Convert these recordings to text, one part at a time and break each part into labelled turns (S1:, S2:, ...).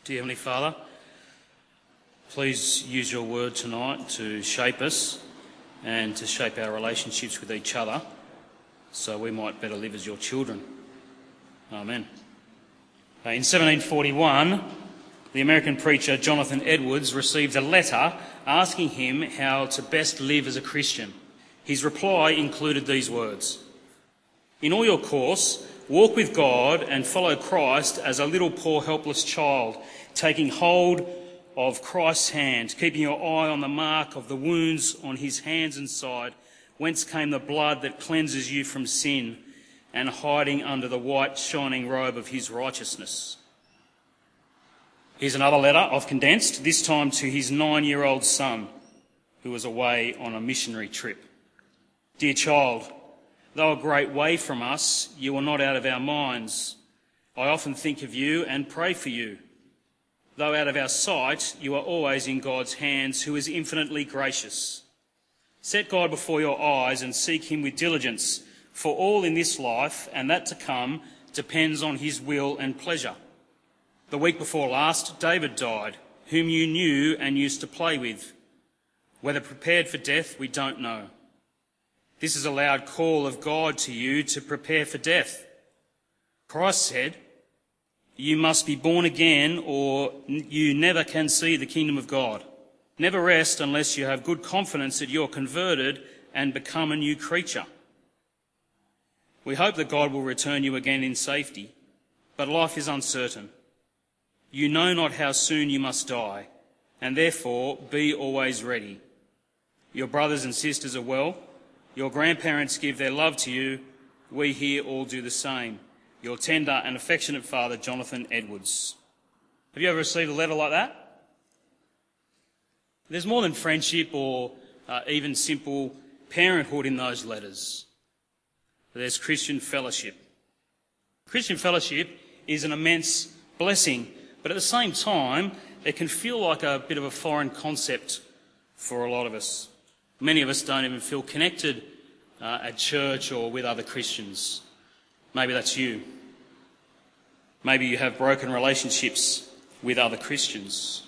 S1: Dear Heavenly Father, please use your word tonight to shape us and to shape our relationships with each other so we might better live as your children. Amen. In 1741, the American preacher Jonathan Edwards received a letter asking him how to best live as a Christian. His reply included these words: "In all your course, walk with God and follow Christ as a little poor helpless child, taking hold of Christ's hand, keeping your eye on the mark of the wounds on his hands and side, whence came the blood that cleanses you from sin, and hiding under the white shining robe of his righteousness." Here's another letter I've condensed, this time to his 9-year-old son, who was away on a missionary trip. "Dear child, though a great way from us, you are not out of our minds. I often think of you and pray for you. Though out of our sight, you are always in God's hands, who is infinitely gracious. Set God before your eyes and seek him with diligence, for all in this life and that to come depends on his will and pleasure. The week before last, David died, whom you knew and used to play with. Whether prepared for death, we don't know. This is a loud call of God to you to prepare for death. Christ said, 'You must be born again or you never can see the kingdom of God.' Never rest unless you have good confidence that you're converted and become a new creature. We hope that God will return you again in safety, but life is uncertain. You know not how soon you must die, and therefore be always ready. Your brothers and sisters are well. Your grandparents give their love to you. We here all do the same. Your tender and affectionate father, Jonathan Edwards." Have you ever received a letter like that? There's more than friendship or even simple parenthood in those letters. There's Christian fellowship. Christian fellowship is an immense blessing, but at the same time, it can feel like a bit of a foreign concept for a lot of us. Many of us don't even feel connected at church or with other Christians. Maybe that's you. Maybe you have broken relationships with other Christians.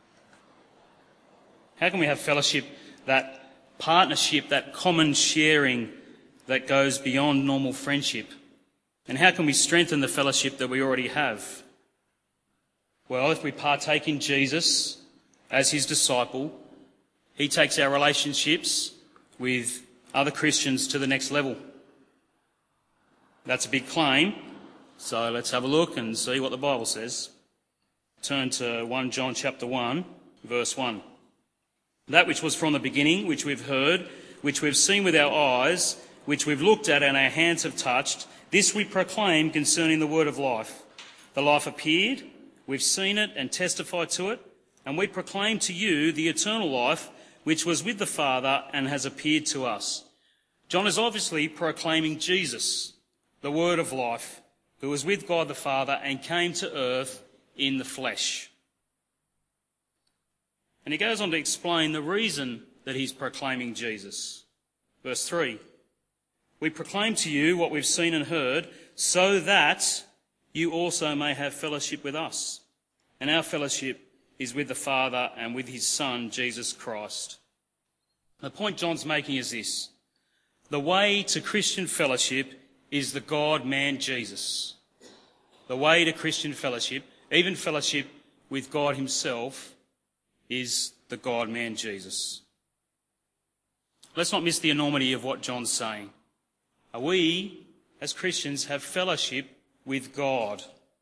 S1: How can we have fellowship, that partnership, that common sharing that goes beyond normal friendship? And how can we strengthen the fellowship that we already have? Well, if we partake in Jesus as his disciple, he takes our relationships with other Christians to the next level. That's a big claim, so let's have a look and see what the Bible says. Turn to 1 John chapter 1, verse 1. "That which was from the beginning, which we've heard, which we've seen with our eyes, which we've looked at and our hands have touched, this we proclaim concerning the word of life. The life appeared, we've seen it and testified to it, and we proclaim to you the eternal life which was with the Father and has appeared to us." John is obviously proclaiming Jesus, the word of life, who was with God the Father and came to earth in the flesh. And he goes on to explain the reason that he's proclaiming Jesus. Verse 3, "We proclaim to you what we've seen and heard, so that you also may have fellowship with us. And our fellowship is with the Father and with his Son, Jesus Christ." The point John's making is this: the way to Christian fellowship is the God-man Jesus. The way to Christian fellowship, even fellowship with God himself, is the God-man Jesus. Let's not miss the enormity of what John's saying. We, as Christians, have fellowship with God.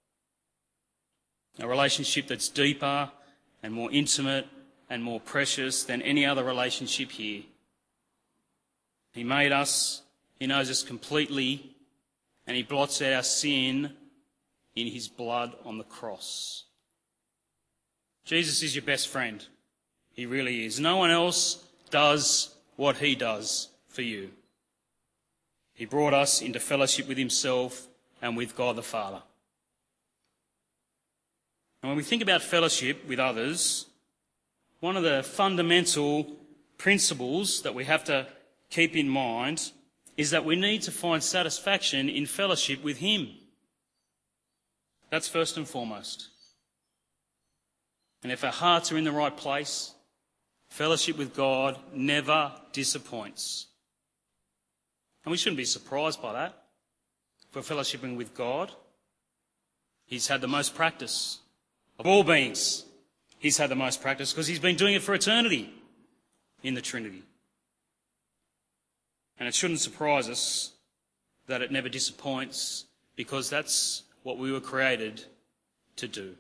S1: A relationship that's deeper and more intimate and more precious than any other relationship here. He made us, he knows us completely, and he blots out our sin in his blood on the cross. Jesus is your best friend. He really is. No one else does what he does for you. He brought us into fellowship with himself and with God the Father. And when we think about fellowship with others, one of the fundamental principles that we have to keep in mind is that we need to find satisfaction in fellowship with him. That's first and foremost. And if our hearts are in the right place, fellowship with God never disappoints. And we shouldn't be surprised by that. For fellowshipping with God, he's had the most practice of all beings. He's had the most practice because he's been doing it for eternity in the Trinity. And it shouldn't surprise us that it never disappoints, because that's what we were created to do.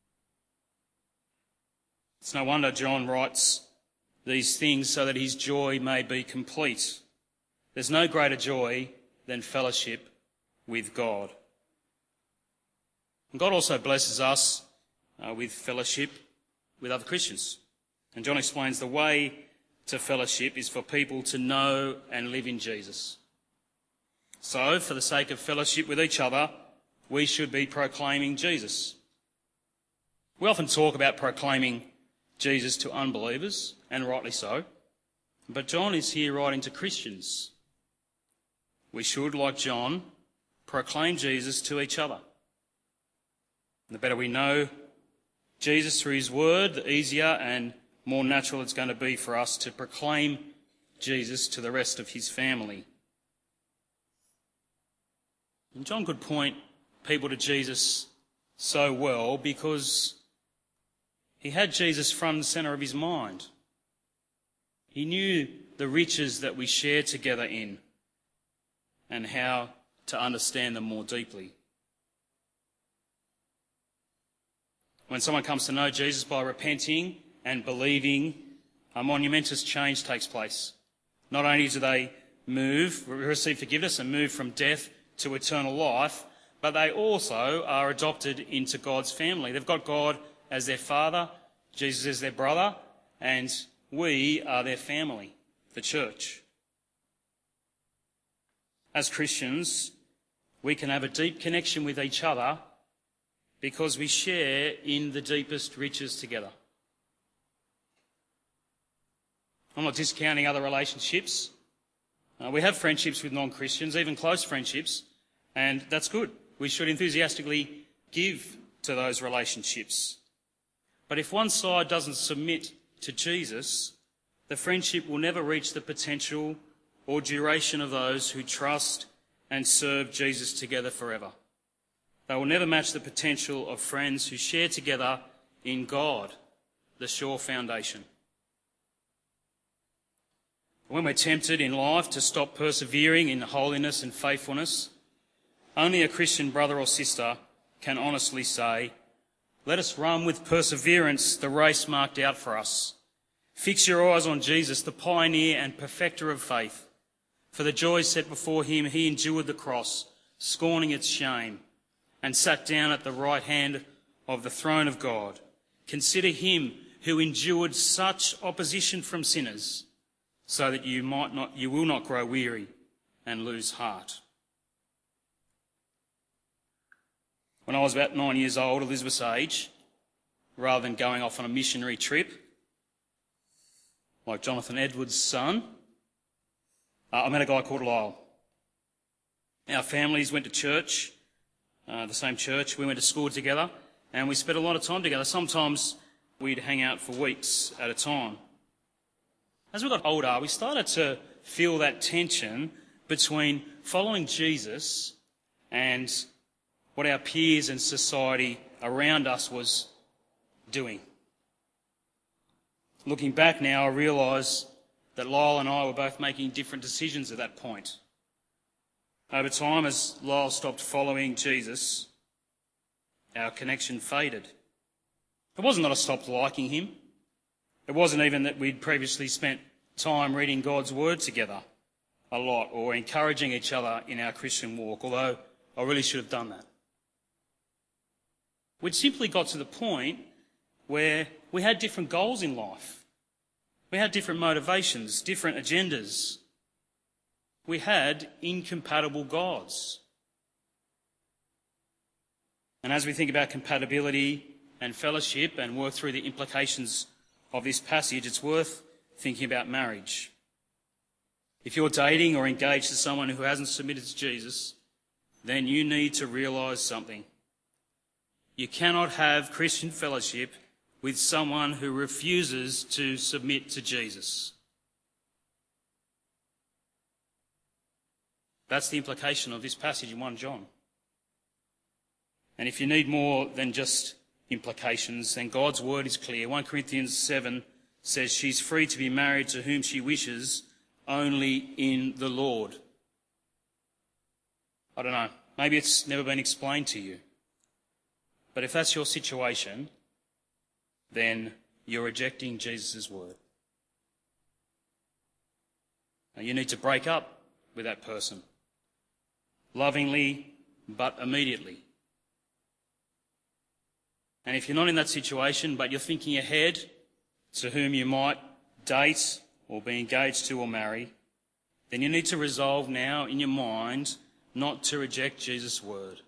S1: It's no wonder John writes these things so that his joy may be complete. There's no greater joy than fellowship with God. And God also blesses us with fellowship with other Christians. And John explains the way to fellowship is for people to know and live in Jesus. So, for the sake of fellowship with each other, we should be proclaiming Jesus. We often talk about proclaiming Jesus to unbelievers, and rightly so. But John is here writing to Christians. We should, like John, proclaim Jesus to each other. And the better we know Jesus through his word, the easier and more natural it's going to be for us to proclaim Jesus to the rest of his family. And John could point people to Jesus so well because he had Jesus front and centre of his mind. He knew the riches that we share together in and how to understand them more deeply. When someone comes to know Jesus by repenting and believing, a monumentous change takes place. Not only do they receive forgiveness and move from death to eternal life, but they also are adopted into God's family. They've got God as their father, Jesus as their brother, and we are their family, the church. As Christians, we can have a deep connection with each other because we share in the deepest riches together. I'm not discounting other relationships. We have friendships with non-Christians, even close friendships, and that's good. We should enthusiastically give to those relationships. But if one side doesn't submit to Jesus, the friendship will never reach the potential or duration of those who trust and serve Jesus together forever. They will never match the potential of friends who share together in God, the sure foundation. When we're tempted in life to stop persevering in holiness and faithfulness, only a Christian brother or sister can honestly say, "Let us run with perseverance the race marked out for us. Fix your eyes on Jesus, the pioneer and perfecter of faith. For the joy set before him, he endured the cross, scorning its shame, and sat down at the right hand of the throne of God. Consider him who endured such opposition from sinners, so that you will not grow weary and lose heart." When I was about 9 years old, Elizabeth's age, rather than going off on a missionary trip, like Jonathan Edwards' son, I met a guy called Lyle. Our families went to church, the same church. We went to school together, and we spent a lot of time together. Sometimes we'd hang out for weeks at a time. As we got older, we started to feel that tension between following Jesus and what our peers and society around us was doing. Looking back now, I realise that Lyle and I were both making different decisions at that point. Over time, as Lyle stopped following Jesus, our connection faded. It wasn't that I stopped liking him. It wasn't even that we'd previously spent time reading God's word together a lot or encouraging each other in our Christian walk, although I really should have done that. We'd simply got to the point where we had different goals in life. We had different motivations, different agendas. We had incompatible gods. And as we think about compatibility and fellowship and work through the implications of this passage, it's worth thinking about marriage. If you're dating or engaged to someone who hasn't submitted to Jesus, then you need to realise something. You cannot have Christian fellowship with someone who refuses to submit to Jesus. That's the implication of this passage in 1 John. And if you need more than just implications, then God's word is clear. 1 Corinthians 7 says she's free to be married to whom she wishes, only in the Lord. I don't know, maybe it's never been explained to you. But if that's your situation, then you're rejecting Jesus' word. Now, you need to break up with that person, lovingly but immediately. And if you're not in that situation, but you're thinking ahead to whom you might date or be engaged to or marry, then you need to resolve now in your mind not to reject Jesus' word.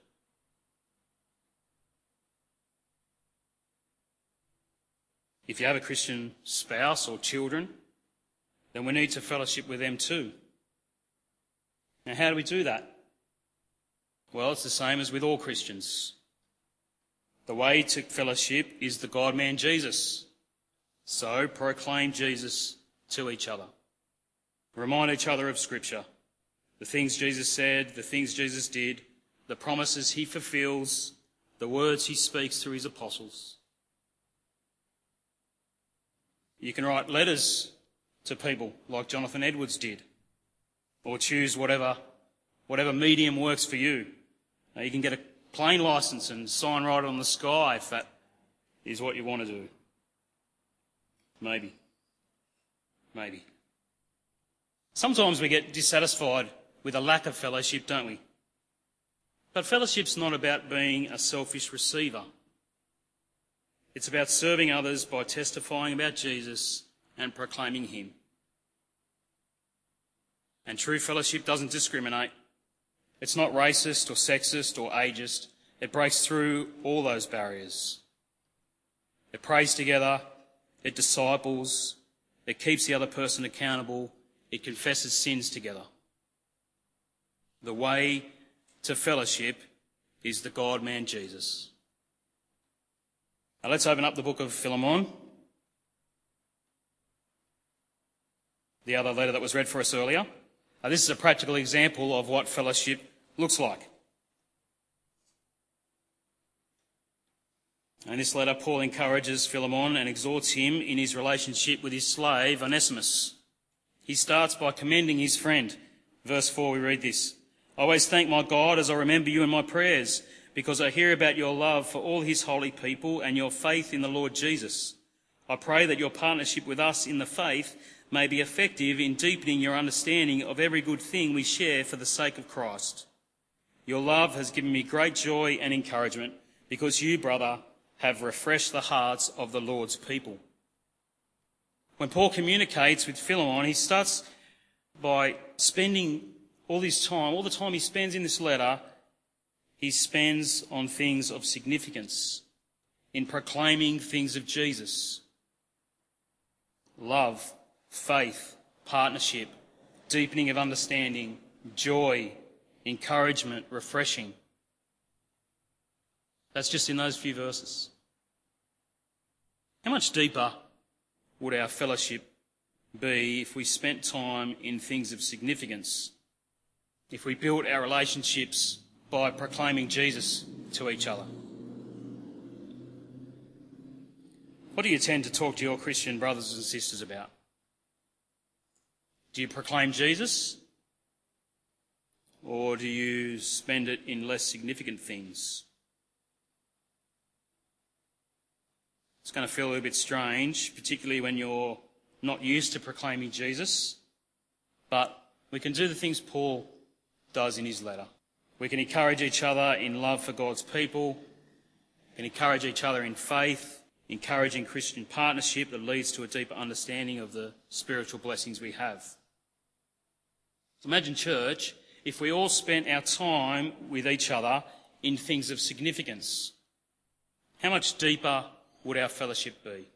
S1: If you have a Christian spouse or children, then we need to fellowship with them too. Now, how do we do that? Well, it's the same as with all Christians. The way to fellowship is the God-man Jesus. So proclaim Jesus to each other. Remind each other of Scripture, the things Jesus said, the things Jesus did, the promises he fulfills, the words he speaks through his apostles. You can write letters to people like Jonathan Edwards did, or choose whatever medium works for you. Now, you can get a plane licence and sign right on the sky if that is what you want to do. Maybe. Sometimes we get dissatisfied with a lack of fellowship, don't we? But fellowship's not about being a selfish receiver. It's about serving others by testifying about Jesus and proclaiming him. And true fellowship doesn't discriminate. It's not racist or sexist or ageist. It breaks through all those barriers. It prays together. It disciples. It keeps the other person accountable. It confesses sins together. The way to fellowship is the God-man Jesus. Now let's open up the book of Philemon, the other letter that was read for us earlier. This is a practical example of what fellowship looks like. In this letter, Paul encourages Philemon and exhorts him in his relationship with his slave, Onesimus. He starts by commending his friend. Verse 4, we read this: "I always thank my God as I remember you in my prayers, because I hear about your love for all his holy people and your faith in the Lord Jesus. I pray that your partnership with us in the faith may be effective in deepening your understanding of every good thing we share for the sake of Christ. Your love has given me great joy and encouragement, because you, brother, have refreshed the hearts of the Lord's people." When Paul communicates with Philemon, he starts by spending all the time he spends in this letter, he spends on things of significance, in proclaiming things of Jesus. Love, faith, partnership, deepening of understanding, joy, encouragement, refreshing. That's just in those few verses. How much deeper would our fellowship be if we spent time in things of significance? If we built our relationships by proclaiming Jesus to each other? What do you tend to talk to your Christian brothers and sisters about? Do you proclaim Jesus? Or do you spend it in less significant things? It's going to feel a little bit strange, particularly when you're not used to proclaiming Jesus. But we can do the things Paul does in his letter. We can encourage each other in love for God's people. We can encourage each other in faith, encouraging Christian partnership that leads to a deeper understanding of the spiritual blessings we have. So imagine, church, if we all spent our time with each other in things of significance. How much deeper would our fellowship be?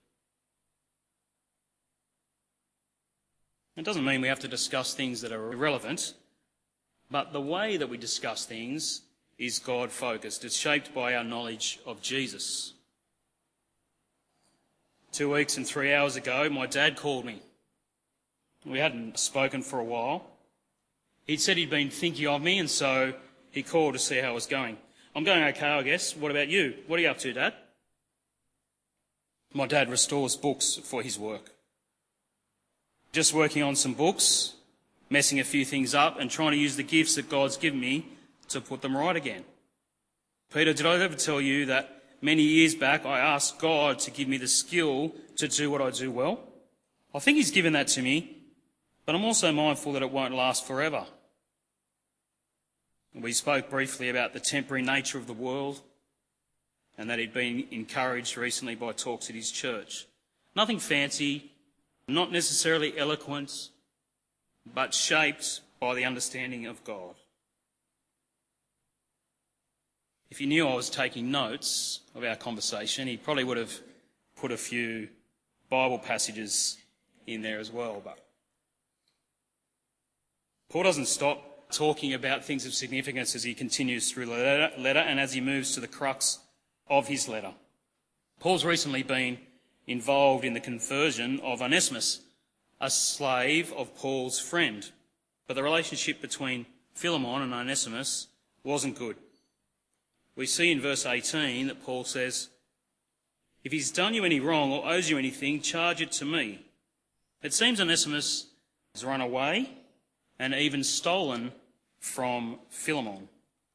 S1: It doesn't mean we have to discuss things that are irrelevant, but the way that we discuss things is God-focused. It's shaped by our knowledge of Jesus. 2 weeks and 3 hours ago, my dad called me. We hadn't spoken for a while. He'd said he'd been thinking of me, and so he called to see how I was going. I'm going okay, I guess. What about you? What are you up to, Dad? My dad restores books for his work. Just working on some books, messing a few things up, and trying to use the gifts that God's given me to put them right again. Peter, did I ever tell you that many years back I asked God to give me the skill to do what I do well? I think he's given that to me, but I'm also mindful that it won't last forever. We spoke briefly about the temporary nature of the world and that he'd been encouraged recently by talks at his church. Nothing fancy, not necessarily eloquent, but shaped by the understanding of God. If he knew I was taking notes of our conversation, he probably would have put a few Bible passages in there as well. But Paul doesn't stop talking about things of significance as he continues through the letter and as he moves to the crux of his letter. Paul's recently been involved in the conversion of Onesimus, a slave of Paul's friend. But the relationship between Philemon and Onesimus wasn't good. We see in verse 18 that Paul says, "If he's done you any wrong or owes you anything, charge it to me." It seems Onesimus has run away and even stolen from Philemon.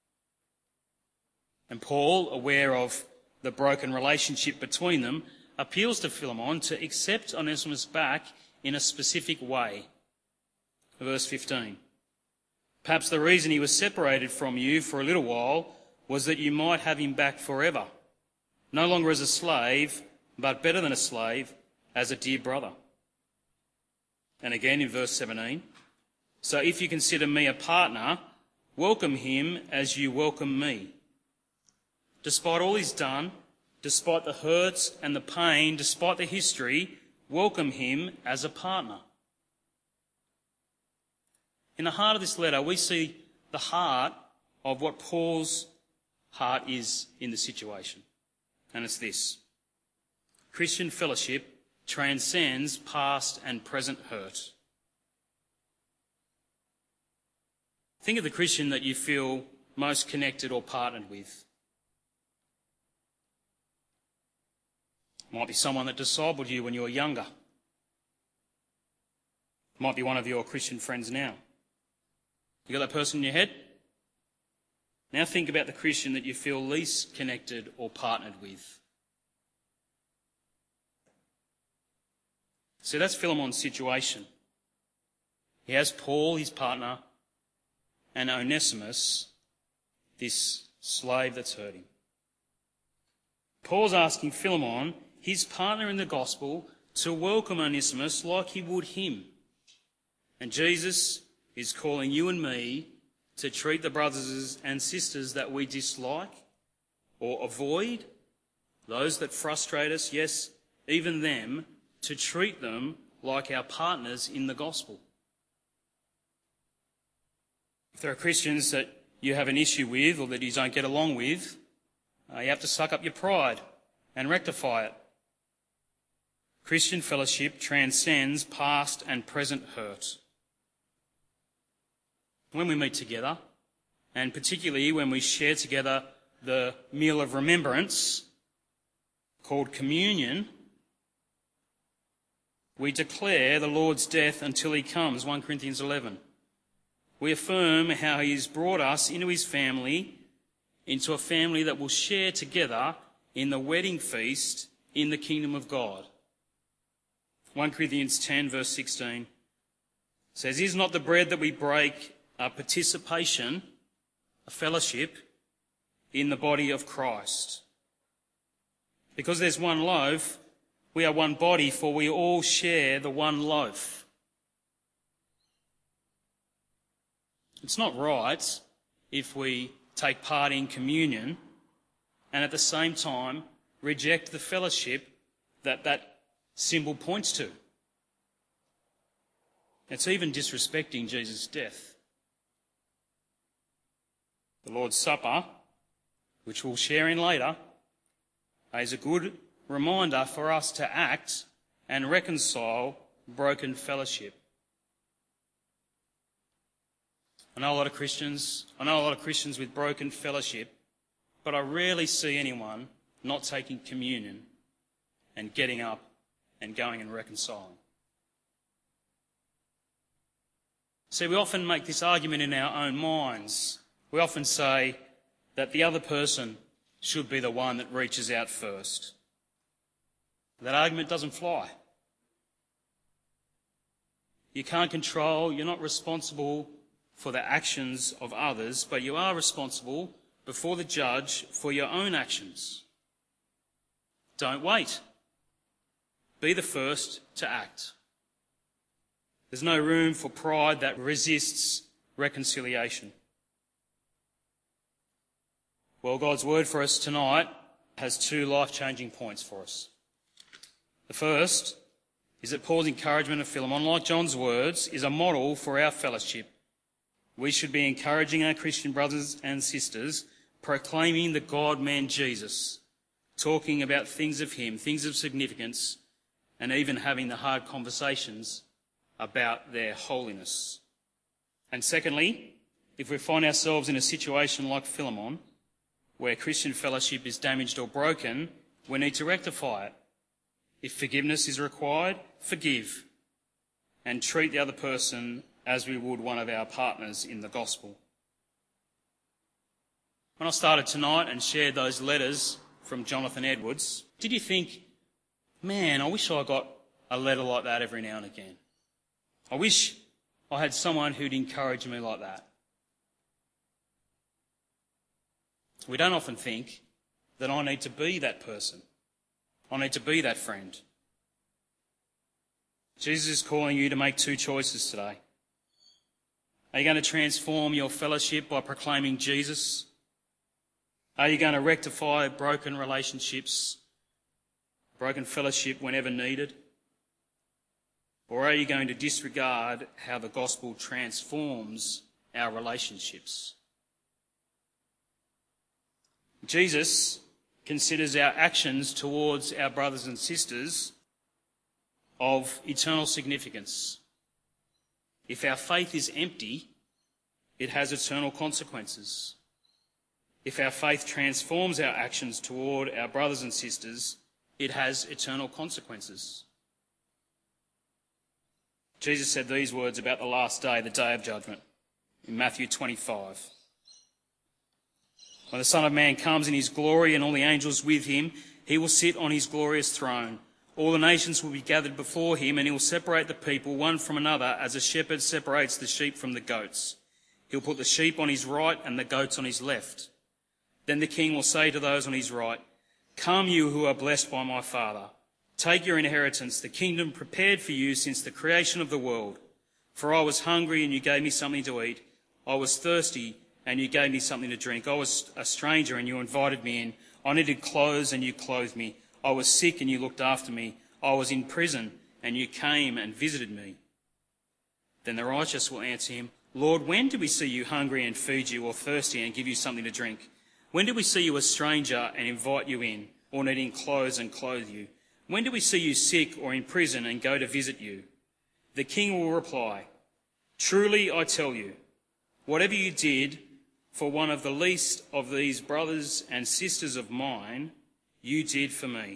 S1: And Paul, aware of the broken relationship between them, appeals to Philemon to accept Onesimus back in a specific way. Verse 15. "Perhaps the reason he was separated from you for a little while was that you might have him back forever, no longer as a slave, but better than a slave, as a dear brother." And again in verse 17, "So if you consider me a partner, welcome him as you welcome me." Despite all he's done, despite the hurts and the pain, despite the history, welcome him as a partner. In the heart of this letter, we see the heart of what Paul's heart is in the situation. And it's this: Christian fellowship transcends past and present hurt. Think of the Christian that you feel most connected or partnered with. It might be someone that discipled you when you were younger. It might be one of your Christian friends now. You got that person in your head? Now think about the Christian that you feel least connected or partnered with. So that's Philemon's situation. He has Paul, his partner, and Onesimus, this slave that's hurt him. Paul's asking Philemon, his partner in the gospel, to welcome Onesimus like he would him. And Jesus is calling you and me to treat the brothers and sisters that we dislike or avoid, those that frustrate us, yes, even them, to treat them like our partners in the gospel. If there are Christians that you have an issue with or that you don't get along with, you have to suck up your pride and rectify it. Christian fellowship transcends past and present hurt. When we meet together, and particularly when we share together the meal of remembrance called communion, we declare the Lord's death until he comes, 1 Corinthians 11. We affirm how he has brought us into his family, into a family that will share together in the wedding feast in the kingdom of God. 1 Corinthians 10 verse 16 says, "Is not the bread that we break a participation, a fellowship, in the body of Christ? Because there's one loaf, we are one body, for we all share the one loaf." It's not right if we take part in communion and at the same time reject the fellowship that symbol points to. It's even disrespecting Jesus' death. The Lord's Supper, which we'll share in later, is a good reminder for us to act and reconcile broken fellowship. I know a lot of Christians with broken fellowship, but I rarely see anyone not taking communion and getting up and going and reconciling. See, we often make this argument in our own minds. We often say that the other person should be the one that reaches out first. That argument doesn't fly. You can't control, you're not responsible for the actions of others, but you are responsible before the judge for your own actions. Don't wait. Be the first to act. There's no room for pride that resists reconciliation. Well, God's word for us tonight has two life-changing points for us. The first is that Paul's encouragement of Philemon, like John's words, is a model for our fellowship. We should be encouraging our Christian brothers and sisters, proclaiming the God-man Jesus, talking about things of him, things of significance, and even having the hard conversations about their holiness. And secondly, if we find ourselves in a situation like Philemon, where Christian fellowship is damaged or broken, we need to rectify it. If forgiveness is required, forgive and treat the other person as we would one of our partners in the gospel. When I started tonight and shared those letters from Jonathan Edwards, did you think, man, I wish I got a letter like that every now and again? I wish I had someone who'd encourage me like that. We don't often think that I need to be that person. I need to be that friend. Jesus is calling you to make two choices today. Are you going to transform your fellowship by proclaiming Jesus? Are you going to rectify broken relationships, broken fellowship whenever needed? Or are you going to disregard how the gospel transforms our relationships? Jesus considers our actions towards our brothers and sisters of eternal significance. If our faith is empty, it has eternal consequences. If our faith transforms our actions toward our brothers and sisters, it has eternal consequences. Jesus said these words about the last day, the day of judgment, in Matthew 25. When the Son of Man comes in his glory and all the angels with him, he will sit on his glorious throne. All the nations will be gathered before him, and he will separate the people one from another as a shepherd separates the sheep from the goats. He'll put the sheep on his right and the goats on his left. Then the king will say to those on his right, "Come, you who are blessed by my Father. Take your inheritance, the kingdom prepared for you since the creation of the world. For I was hungry, and you gave me something to eat. I was thirsty, and you gave me something to drink. I was a stranger, and you invited me in. I needed clothes, and you clothed me. I was sick, and you looked after me. I was in prison, and you came and visited me." Then the righteous will answer him, "Lord, when did we see you hungry and feed you, or thirsty and give you something to drink? When did we see you a stranger and invite you in, or needing clothes and clothe you? When did we see you sick or in prison and go to visit you?" The king will reply, "Truly I tell you, whatever you did for one of the least of these brothers and sisters of mine, you did for me."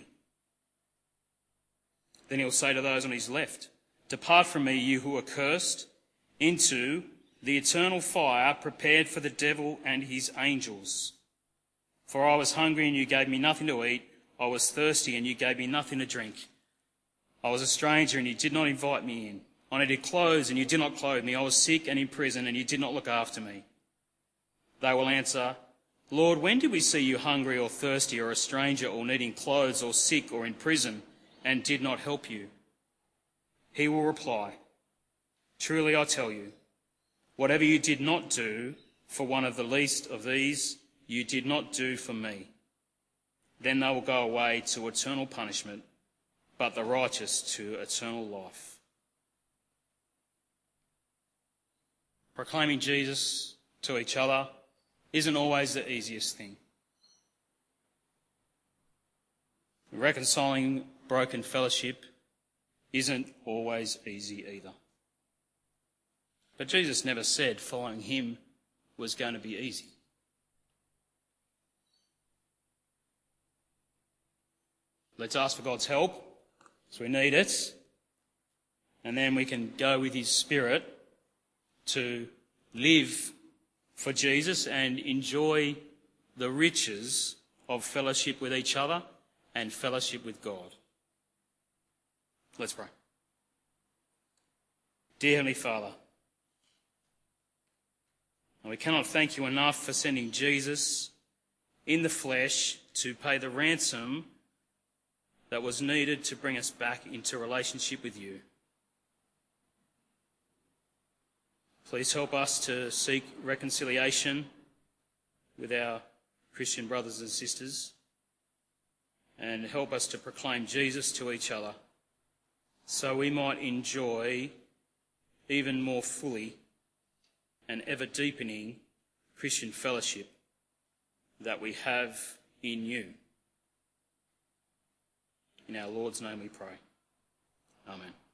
S1: Then he'll say to those on his left, "Depart from me, you who are cursed, into the eternal fire prepared for the devil and his angels. For I was hungry, and you gave me nothing to eat. I was thirsty, and you gave me nothing to drink. I was a stranger, and you did not invite me in. I needed clothes, and you did not clothe me. I was sick and in prison, and you did not look after me." They will answer, "Lord, when did we see you hungry or thirsty or a stranger or needing clothes or sick or in prison and did not help you?" He will reply, "Truly I tell you, whatever you did not do for one of the least of these, you did not do for me." Then they will go away to eternal punishment, but the righteous to eternal life. Proclaiming Jesus to each other – isn't always the easiest thing. Reconciling broken fellowship isn't always easy either. But Jesus never said following him was going to be easy. Let's ask for God's help, so we need it, and then we can go with his Spirit to live for Jesus and enjoy the riches of fellowship with each other and fellowship with God. Let's pray. Dear Heavenly Father, we cannot thank you enough for sending Jesus in the flesh to pay the ransom that was needed to bring us back into relationship with you. Please help us to seek reconciliation with our Christian brothers and sisters, and help us to proclaim Jesus to each other so we might enjoy even more fully and ever deepening Christian fellowship that we have in you. In our Lord's name we pray. Amen.